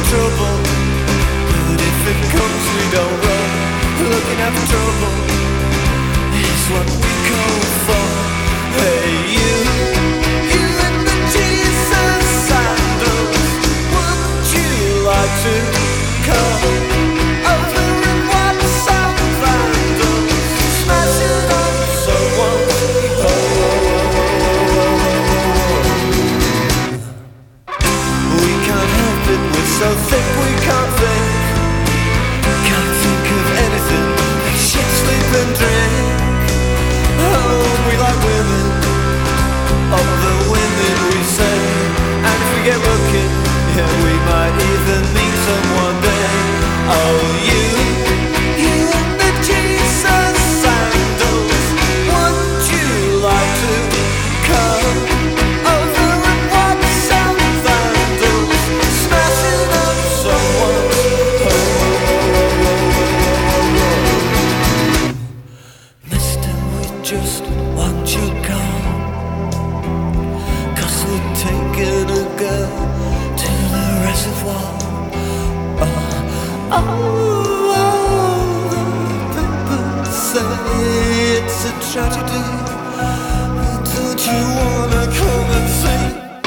trouble, but if it comes we don't run. Looking out for trouble is what we call fun. Hey you in the Jesus sandals, wouldn't you like to come over and watch some vandals smashing up someone? We can't help it, we're so thick we can't think. Can't think of anything except sleep and drink. Oh, we like women, all the women we say. And if we get lucky, yeah, we might even meet someone there. Oh, you in the Jesus sandals, wouldn't you like to come over and watch some vandals smashing up someone? Mister, we just want you gone, 'cause we're taking a girl to the reservoir. The people say it's a tragedy, but don't you wanna come and see?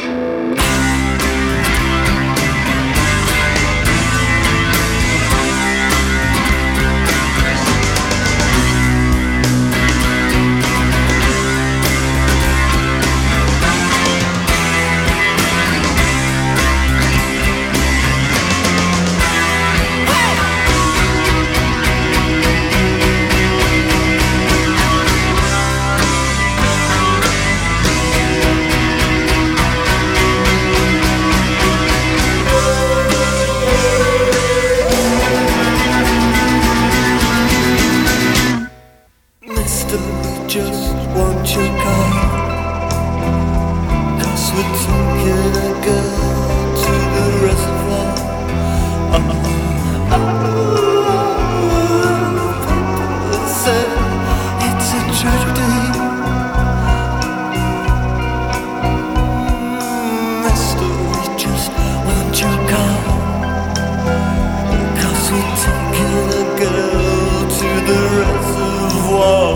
Mister, we just want your car, 'cause we're taking a girl to the reservoir. People say it's a tragedy. Mister, we just want your car, 'cause we're taking a girl to the reservoir.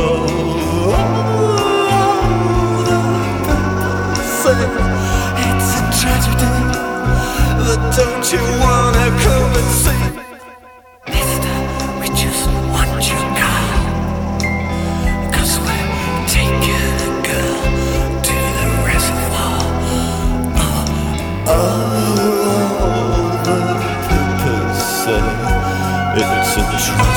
It's a tragedy, but don't you wanna come and see? Mister, we just want your car, 'cause we're taking a girl to the reservoir. The people say it's a tragedy.